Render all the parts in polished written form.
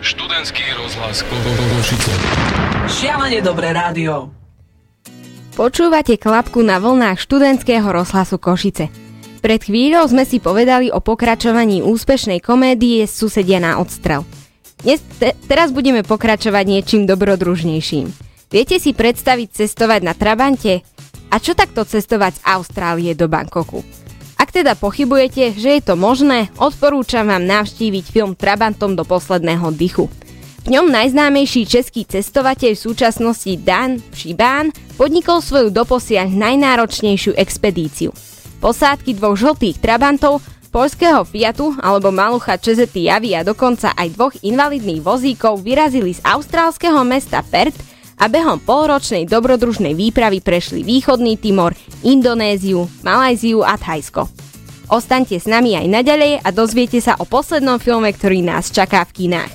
Študentský rozhlas Košice. Šialene dobré rádio. Počúvate Klapku na vlnách študentského rozhlasu Košice. Pred chvíľou sme si povedali o pokračovaní úspešnej komédie Susedia na odstrel. Teraz budeme pokračovať niečím dobrodružnejším. Viete si predstaviť cestovať na Trabante? A čo takto cestovať z Austrálie do Bangkoku? Ak teda pochybujete, že je to možné, odporúčam vám navštíviť film Trabantom do posledného dychu. V ňom najznámejší český cestovateľ v súčasnosti Dan Šibán podnikol svoju doposiaľ najnáročnejšiu expedíciu. Posádky 2 žltých Trabantov, poľského Fiatu alebo malucha Čezety Javy a dokonca aj 2 invalidných vozíkov vyrazili z austrálskeho mesta Perth a behom polročnej dobrodružnej výpravy prešli Východný Timor, Indonéziu, Malajziu a Thajsko. Ostaňte s nami aj naďalej a dozviete sa o poslednom filme, ktorý nás čaká v kinách.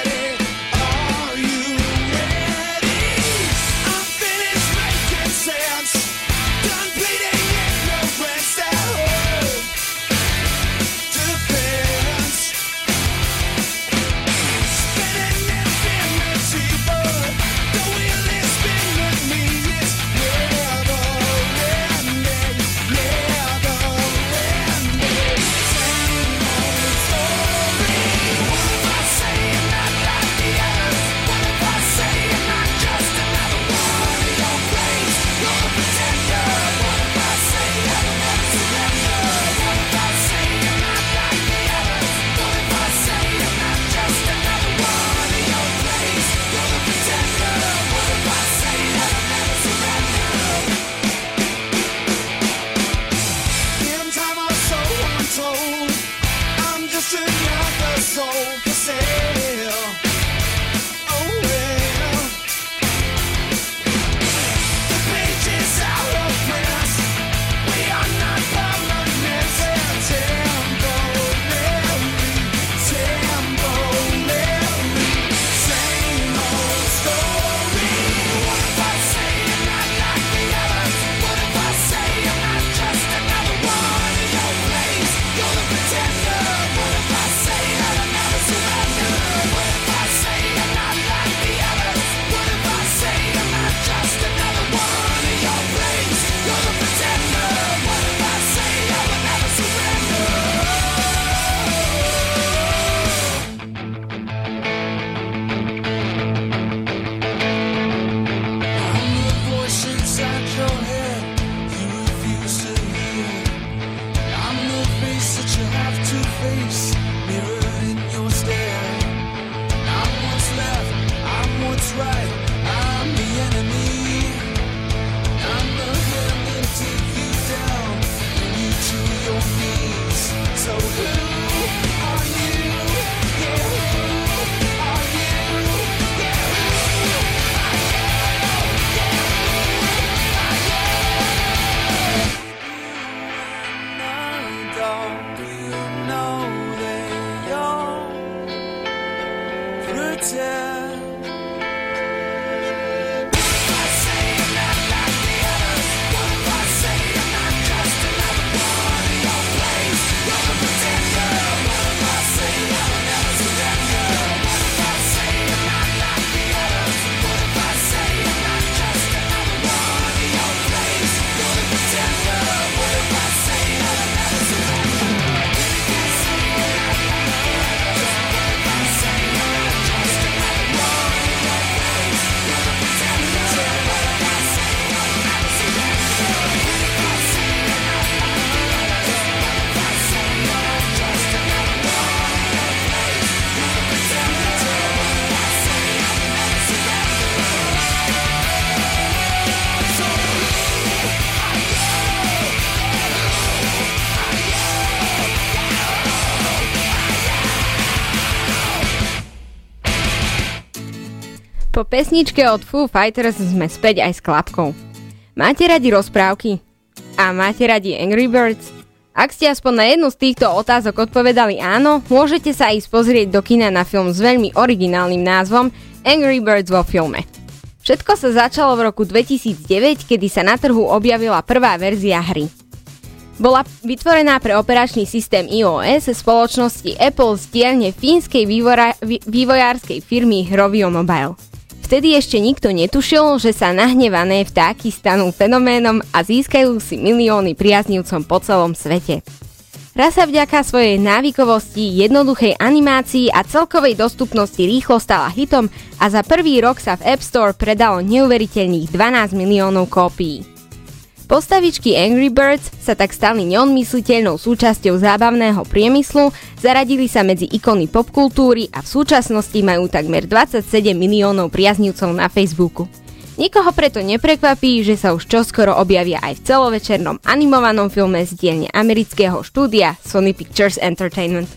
Say Po pesničke od Foo Fighters sme späť aj s Klapkou. Máte radi rozprávky? A máte radi Angry Birds? Ak ste aspoň na jednu z týchto otázok odpovedali áno, môžete sa ísť pozrieť do kina na film s veľmi originálnym názvom Angry Birds vo filme. Všetko sa začalo v roku 2009, kedy sa na trhu objavila prvá verzia hry. Bola vytvorená pre operačný systém iOS spoločnosti Apple z dielne fínskej vývojárskej firmy Rovio Mobile. Vtedy ešte nikto netušil, že sa nahnevané vtáky stanú fenoménom a získajú si milióny priaznivcom po celom svete. Hra sa vďaka svojej návykovosti, jednoduchej animácii a celkovej dostupnosti rýchlo stala hitom a za prvý rok sa v App Store predalo neuveriteľných 12 miliónov kópií. Postavičky Angry Birds sa tak stali neodmysliteľnou súčasťou zábavného priemyslu, zaradili sa medzi ikony popkultúry a v súčasnosti majú takmer 27 miliónov priaznivcov na Facebooku. Nikoho preto neprekvapí, že sa už čoskoro objavia aj v celovečernom animovanom filme z dielne amerického štúdia Sony Pictures Entertainment.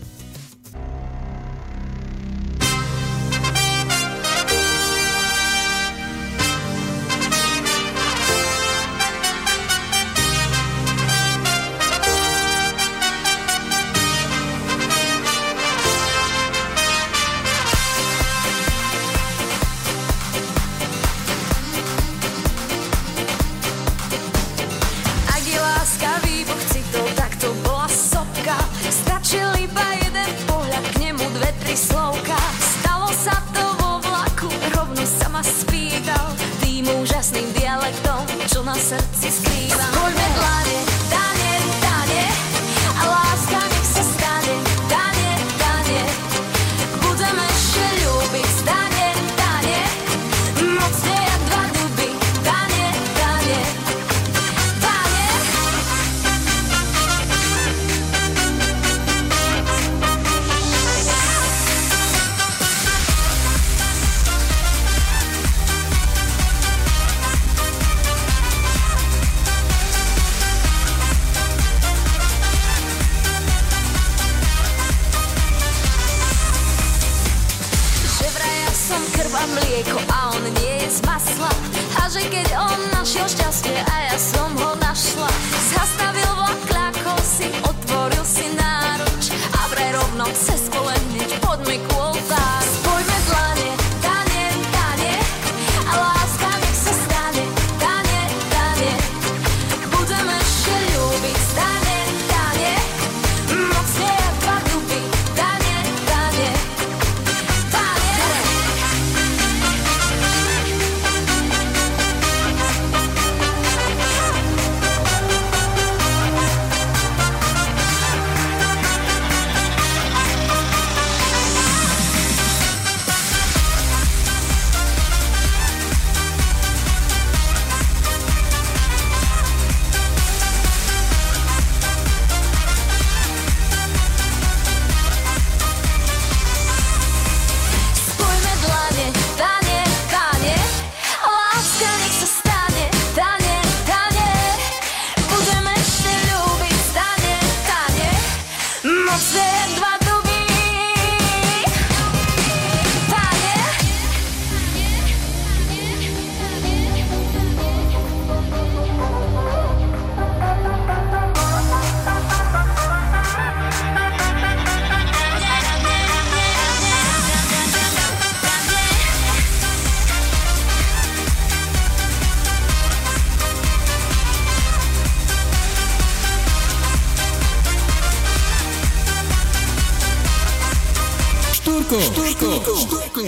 Štúrko.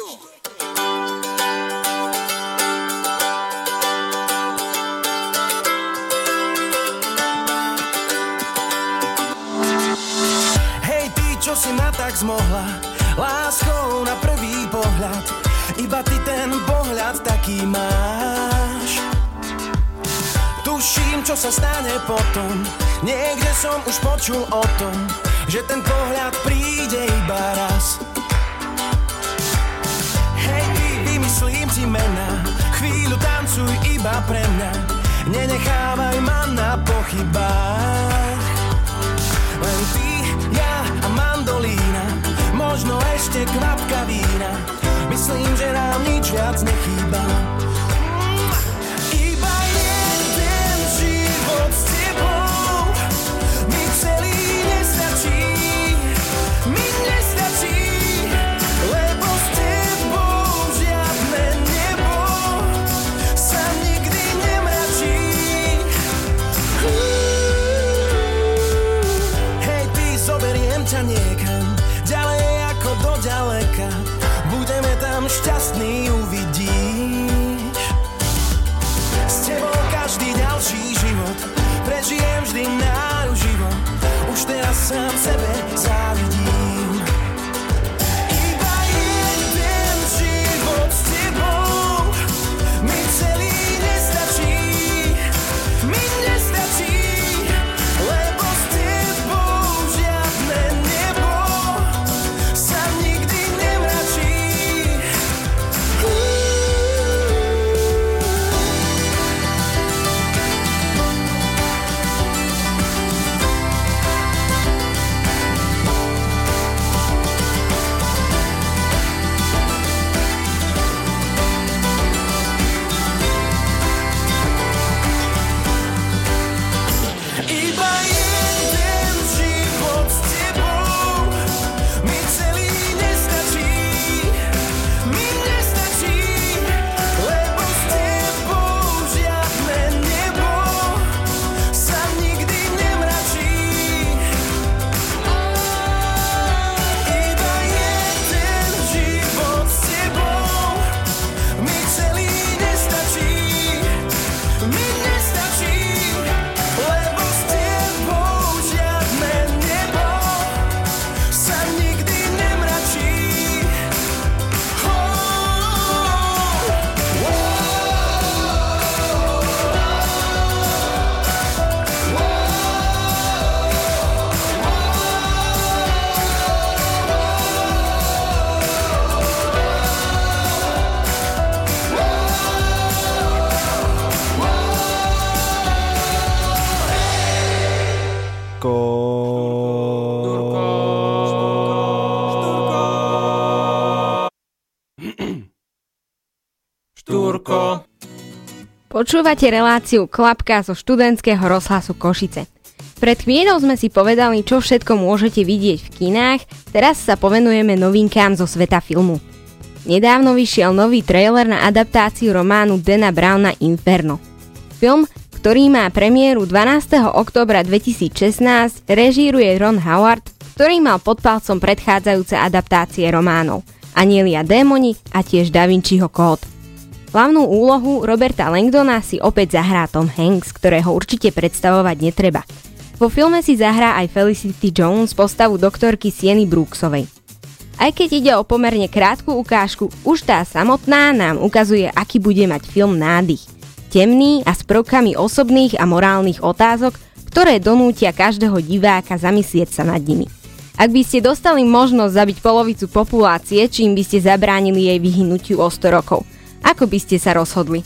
Hej ty, čo si ma tak zmohla, láskou na prvý pohľad, iba ty ten pohľad taký máš. Tuším, čo sa stane potom, niekde som už počul o tom, že ten pohľad príde iba raz. Hej ty, vymyslím si mená, chvíľu tancuj iba pre mňa, nenechávaj ma na pochybách. Len ty, ja a mandolína, možno ešte kvapka vína, Myslím, že nám nič viac nechýba. Iba jeden život s tebou mi celý nestačí. Mi nestačí, lebo s tebou žiadne nebo sa nikdy nemračí. Hej ty, zoberiem ťa niekam ďalej ako do ďaleka. Budeme tam šťastní, uvidíš. S tebou každý ďalší život prežijem vždy náruživo. Už teraz sám sebe závidím. Iba jeden život s tebou mi celý nestačí. Mi nestačí, lebo s tebou žiadne nebo sa nikdy nemračí. Iba jeden život s tebou mi celý nestačí. Mi nestačí, lebo s tebou žiadne nebo sa nikdy nemračí. Iba jeden život s tebou mi celý nestačí. Mi nestačí, lebo s tebou žiadne nebo sa nikdy nemračí. Štúrko. Počúvate reláciu Klapka zo študentského rozhlasu Košice. Pred chvíľou sme si povedali, čo všetko môžete vidieť v kinách, teraz sa povenujeme novinkám zo sveta filmu. Nedávno vyšiel nový trailer na adaptáciu románu Dana Browna Inferno. Film, ktorý má premiéru 12. októbra 2016, režíruje Ron Howard, ktorý mal pod palcom predchádzajúce adaptácie románov Anieli a démoni a tiež Da Vinciho kód. Hlavnú úlohu Roberta Langdona si opäť zahrá Tom Hanks, ktorého určite predstavovať netreba. Vo filme si zahrá aj Felicity Jones postavu doktorky Sieny Brooksovej. Aj keď ide o pomerne krátku ukážku, už tá samotná nám ukazuje, aký bude mať film nádych. Temný a s prvkami osobných a morálnych otázok, ktoré donútia každého diváka zamyslieť sa nad nimi. Ak by ste dostali možnosť zabiť polovicu populácie, čím by ste zabránili jej vyhynutiu o 100 rokov, ako by ste sa rozhodli?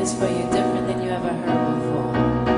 plays for you different than you ever heard before.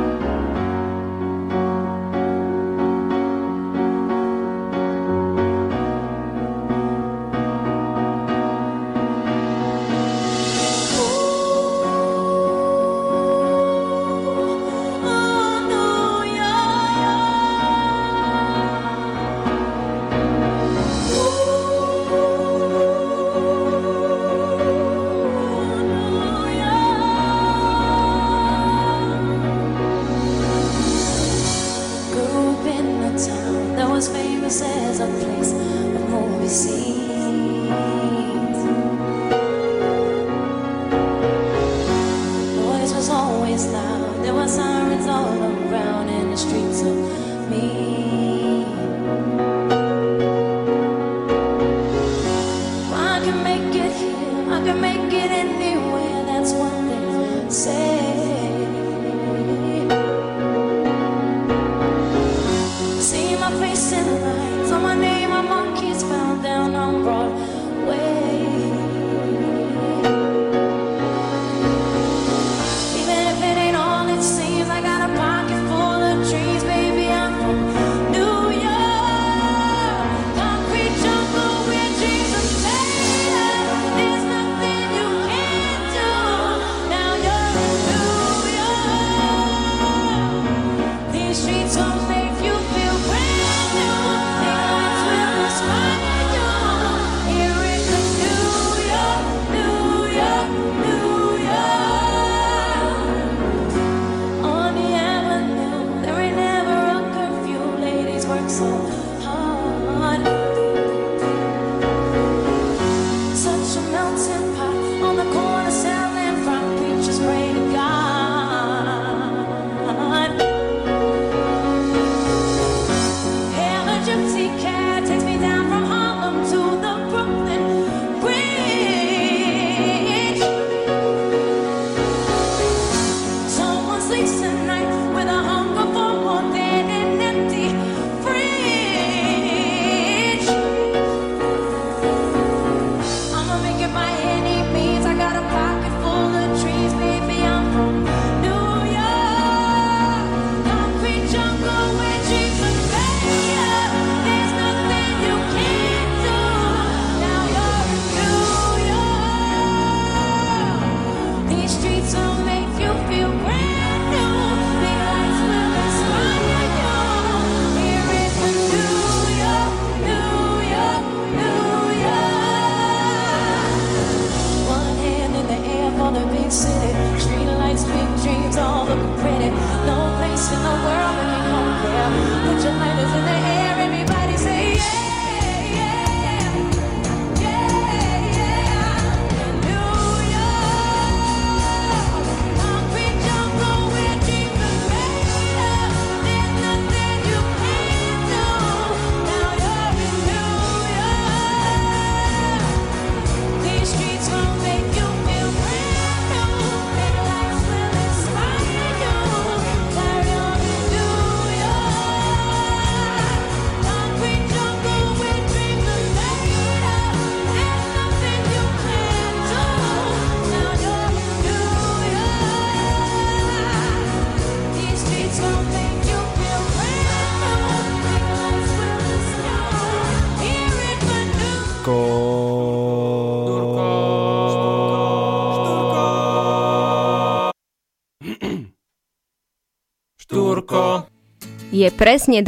Je presne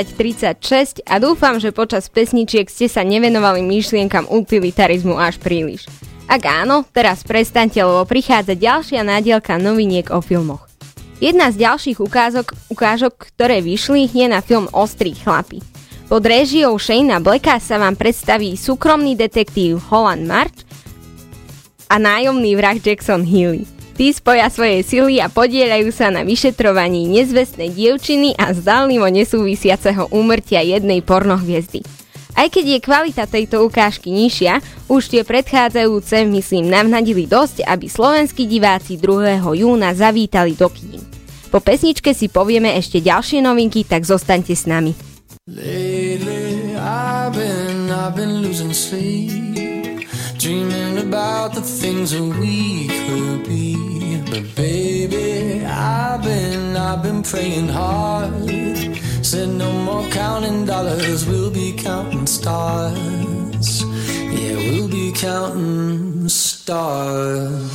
20:36 a dúfam, že počas pesničiek ste sa nevenovali myšlienkam utilitarizmu až príliš. Ak áno, teraz prestaňte, lebo prichádza ďalšia nádielka noviniek o filmoch. Jedna z ďalších ukážok, ktoré vyšli, je na film Ostrí chlapi. Pod réžiou Shane'a Blacka sa vám predstaví súkromný detektív Holland March a nájomný vrah Jackson Healy. Tí spoja svoje sily a podieľajú sa na vyšetrovaní nezvestnej dievčiny a zdanlivo nesúvisiaceho úmrtia jednej pornohviezdy. Aj keď je kvalita tejto ukážky nižšia, už tie predchádzajúce, myslím, navnadili dosť, aby slovenskí diváci 2. júna zavítali do kín. Po pesničke si povieme ešte ďalšie novinky, tak zostaňte s nami. Lately I've been losing sleep, dreaming dreaming about the things that we could be. But baby, I've been praying hard. Said no more counting dollars, we'll be counting stars. Yeah, we'll be counting stars.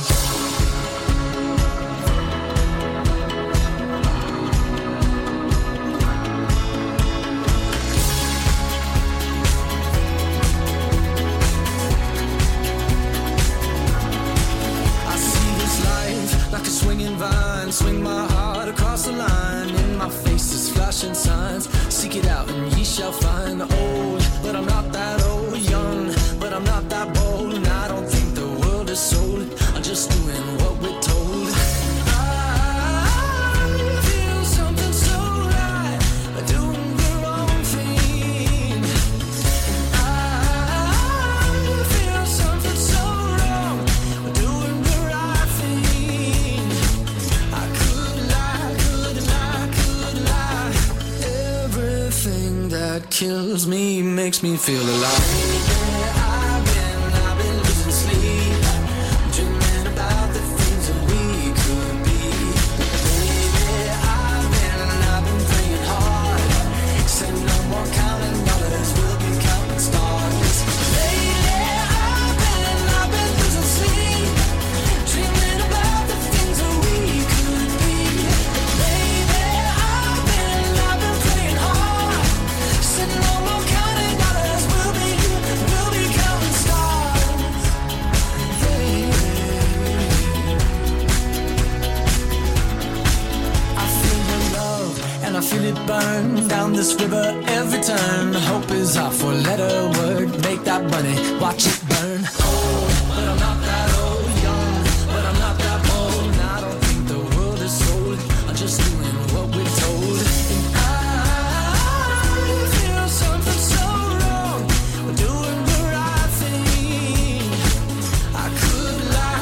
Swing my heart across the line. In my face is flashing signs. Seek it out and ye shall find. Old, but I'm not that old. Young, but I'm not that bold. And I don't think the world is sold. I'm just doing what we're told. I feel something so right, doing the wrong thing. I feel something so wrong, doing the right thing. Everything that kills me makes me feel alive. I've been losing sleep, dreaming about the things that we could be. Baby, I've been praying hard. Said no more counting dollars, we'll be counting stars. Lately, I've been losing sleep, dreaming about the things that we could be. Baby, I've been praying hard. Said no more counting dollars, we'll be counting stars. I feel your love and I feel it burn down this river every turn. Hope is our four-letter word. Make that money, watch it burn. Old, but I'm not that old. Young, but I'm not that bold. And I don't think the world is sold. I'm just doing what we're told. And I feel something so wrong, doing the right thing. I could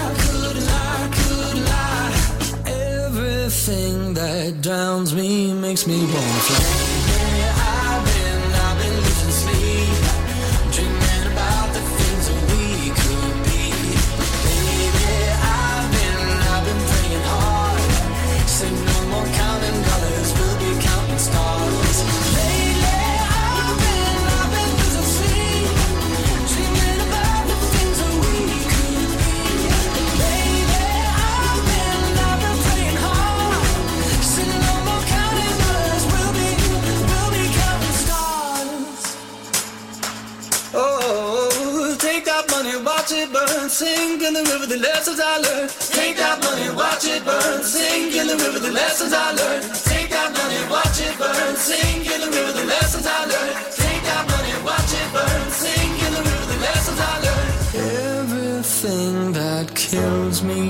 lie. Everything that drowns me makes me wanna fly. I've been losing sleep, dreaming about the things that we could be. Baby, I've been praying hard. Say no more counting dollars, we'll be counting stars. Lately, I've been losing sleep, dreaming about the things that we could be. Baby, I've been praying hard. Say no more counting dollars, we'll be counting stars. Oh, take that money, watch it burn, sink in the river, the lessons I learned. Take that money, watch it burn, sink in the river, the lessons I learned. Take that money, watch it burn, sink in the river, the lessons I learned. Take that money, watch it burn, sink in the river, the lessons I learned. Everything that kills me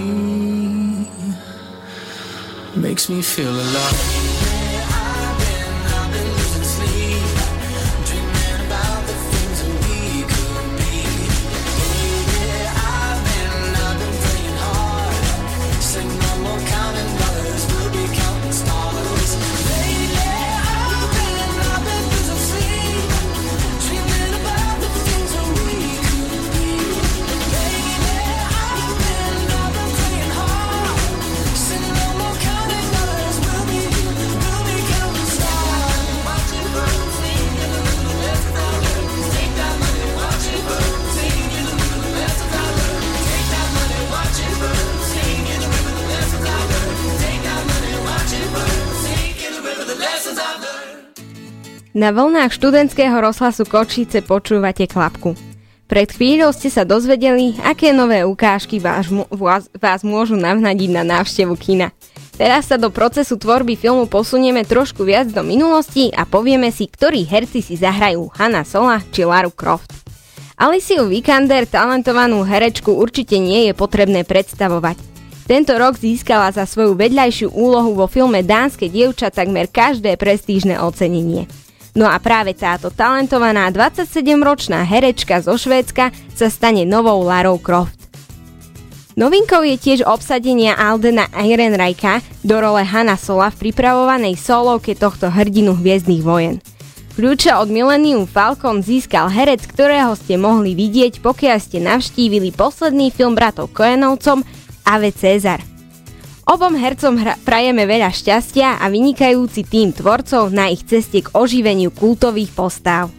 makes me feel alive. I've been losing sleep, dreaming about the things that we could be. Baby, I've been praying hard. Say no more counting dollars, we'll be counting stars. Lately, I've been losing sleep, dreaming about the things that we could be. Baby, I've been praying hard. Say no more counting dollars, we'll be counting stars. Watch it burn, sing in the river, the lessons I learned. Take that money, watch it burn, sing in the river, the lessons I learned. Take that money, watch it burn, sing in the river, the lessons I learned. Take that money, watch it burn, sing in the river, the lessons I learned. Na vlnách študentského rozhlasu Košice počúvate Klapku. Pred chvíľou ste sa dozvedeli, aké nové ukážky vás môžu navnadiť na návštevu kina. Teraz sa do procesu tvorby filmu posunieme trošku viac do minulosti a povieme si, ktorí herci si zahrajú Hanna Sola či Laru Croft. Aliciu Vikander, talentovanú herečku, určite nie je potrebné predstavovať. Tento rok získala za svoju vedľajšiu úlohu vo filme Dánske dievča takmer každé prestížne ocenenie. No a práve táto talentovaná 27-ročná herečka zo Švédska sa stane novou Larou Croft. Novinkou je tiež obsadenie Aldena Ehrenreicha do role Hanna Sola v pripravovanej solovke tohto hrdinu Hviezdnych vojen. Kľúče od Millennium Falcon získal herec, ktorého ste mohli vidieť, pokiaľ ste navštívili posledný film bratov Coenovcom Ave Cezar. Obom hercom prajeme veľa šťastia a vynikajúci tím tvorcov na ich ceste k oživeniu kultových postáv.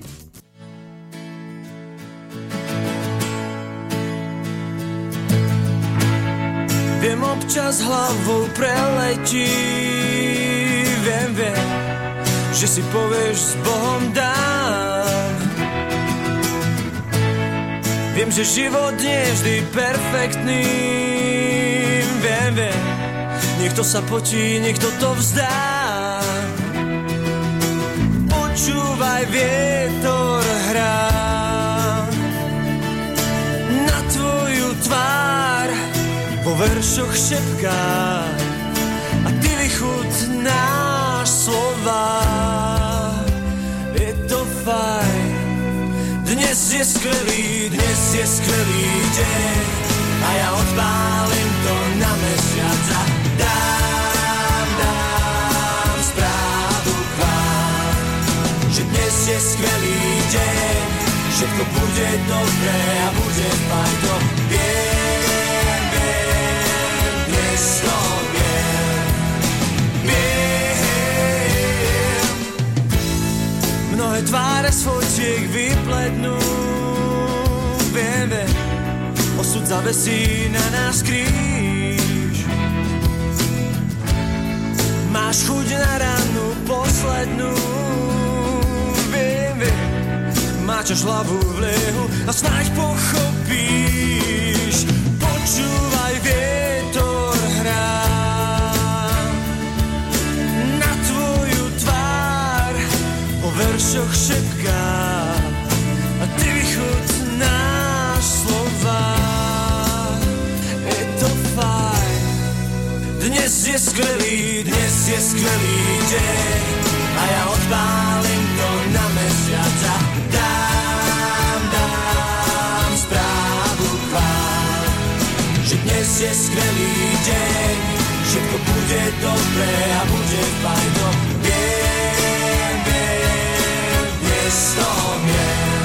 Viem, občas hlavou preletí, viem, že si povieš s Bohom dám. Viem, že život nie je vždy perfektný, viem, niekto sa potí, niekto to vzdá. Počúvaj, vietor hrá na tvoju tvár, vo veršoch šepká a ty vychutnáš slova. Je to fajn, dnes je skvelý deň a ja odpálim to na mesiac a dám správu k vám, že dnes je skvelý deň, všetko bude dobré a bude fajn, to viem, dnes to viem. Mnohé tváre z fotiek vyplednú, viem, osud zavesí na nás kríž. Máš chuť na ranu poslednú, viem, máčaš hlavu v liehu a snáď pochopíš. Počúvaj, vietor hrá na tvoju tvár, vo veršoch šepká a ty vychutnáš slova. Je to fajn, dnes je skvelý deň a ja odpálim to na mesiac a dám správu k vám, že dnes je skvelý deň, všetko bude dobré a bude fajn, to viem, dnes to viem.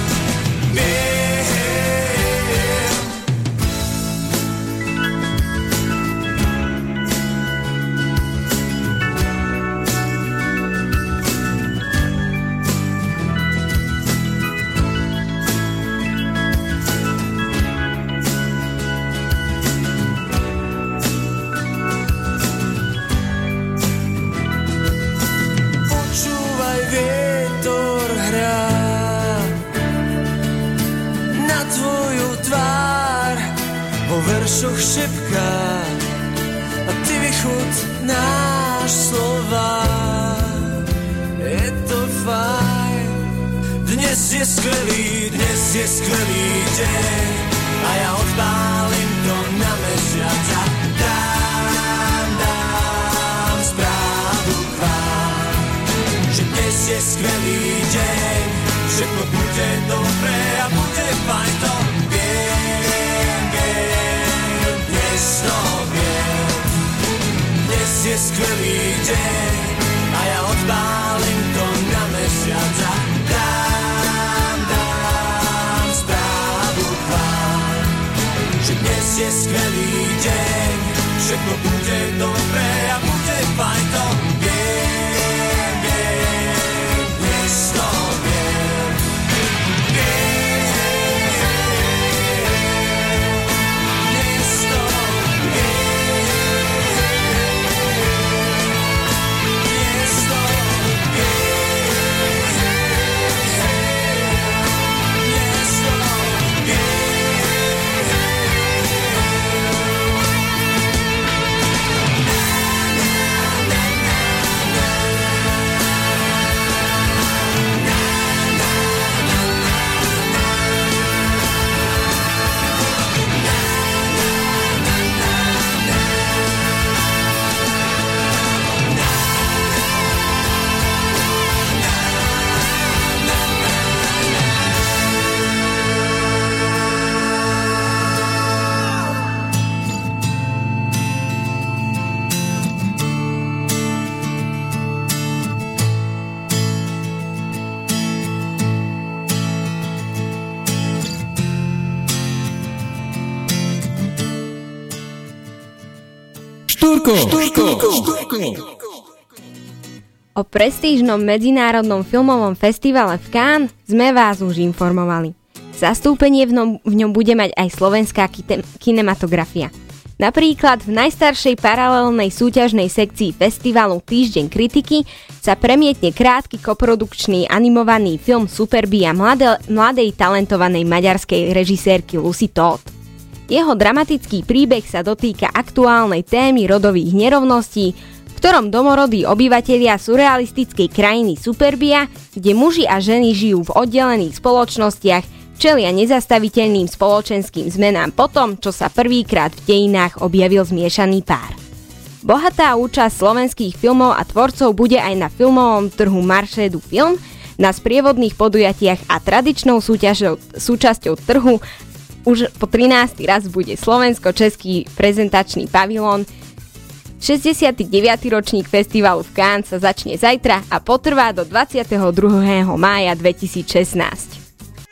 Veršoch šepká a ty vychutnáš slova. Je to fajn, dnes je skvelý deň a ja odpálim to na mesiac a dám správu k vám, že dnes je skvelý deň, všetko bude dobré a bude fajn, to dnes je skvelý deň a ja odpálim to na mesiac a dám správu k vám, že dnes je skvelý deň, všetko bude dobré a bude fajn, to viem, dnes to viem. Štúrko. O prestížnom medzinárodnom filmovom festivale v Cannes sme vás už informovali. Zastúpenie v ňom bude mať aj slovenská kinematografia. Napríklad v najstaršej paralelnej súťažnej sekcii festivalu Týždeň kritiky sa premietne krátky koprodukčný animovaný film Superbia mladej talentovanej maďarskej režisérky Lucy Todd. Jeho dramatický príbeh sa dotýka aktuálnej témy rodových nerovností, v ktorom domorodí obyvatelia surrealistickej krajiny Superbia, kde muži a ženy žijú v oddelených spoločnostiach, čelia nezastaviteľným spoločenským zmenám po tom, čo sa prvýkrát v dejinách objavil zmiešaný pár. Bohatá účasť slovenských filmov a tvorcov bude aj na filmovom trhu Marché du Film, na sprievodných podujatiach a tradičnou súčasťou trhu už po 13. raz bude slovensko-český prezentačný pavilón. 69. ročník festivalu v Cannes sa začne zajtra a potrvá do 22. mája 2016.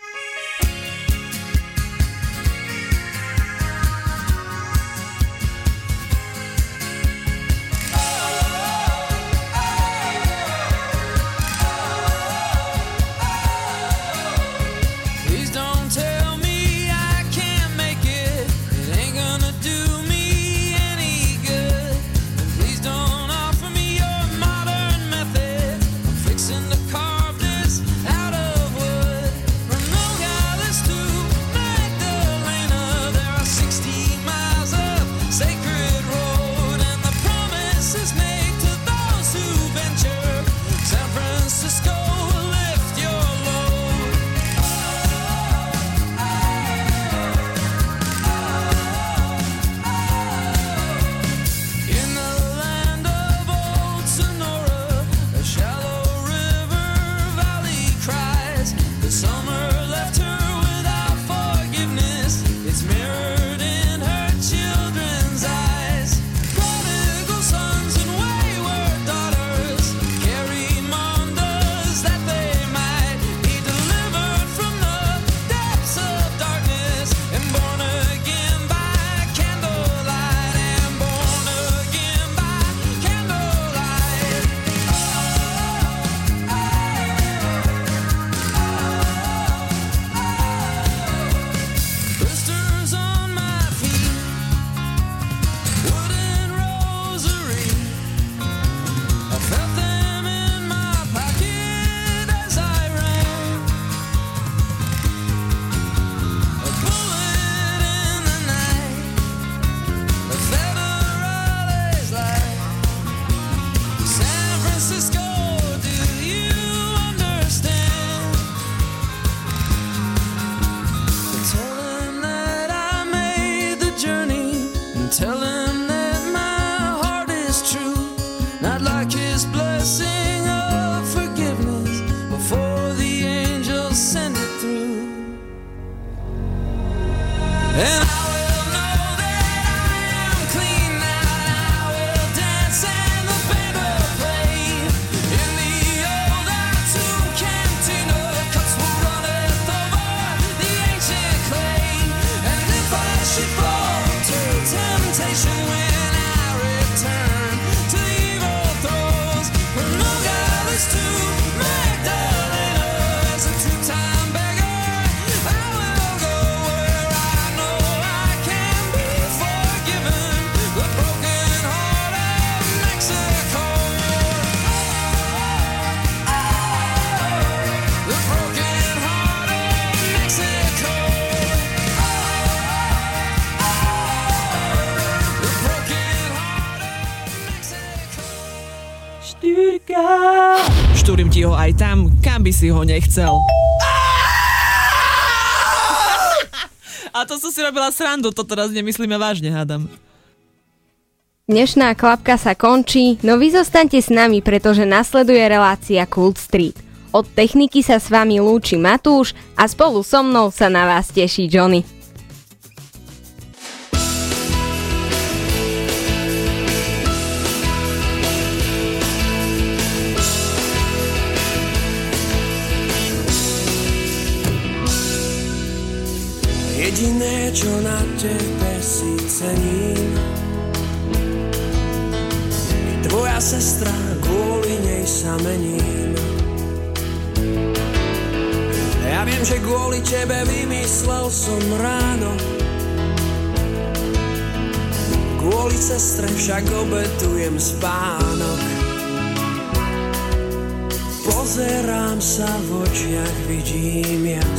Štúrim ti ho aj tam, kam by si ho nechcel. A to som si robila srandu, to teraz nemyslíme vážne, hádam. Dnešná klapka sa končí, no vy zostaňte s nami, pretože nasleduje relácia Kult Street. Od techniky sa s vami lúči Matúš a spolu so mnou sa na vás teší Johnny. Jediné, čo na tebe si cením, sestra, kvôli nej sa mením. Ja viem, že kvôli tebe vymyslel som ráno, kvôli sestre však obetujem spánok. Pozerám sa v očiach, vidím jas,